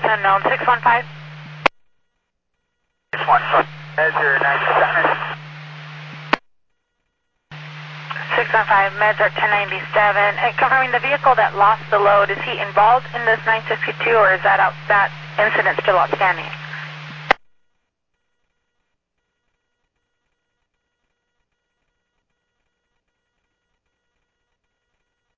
unknown, 615. 615, measure 97. 615, meds are 1097. And confirming the vehicle that lost the load, is he involved in this 962 or is that incident still outstanding?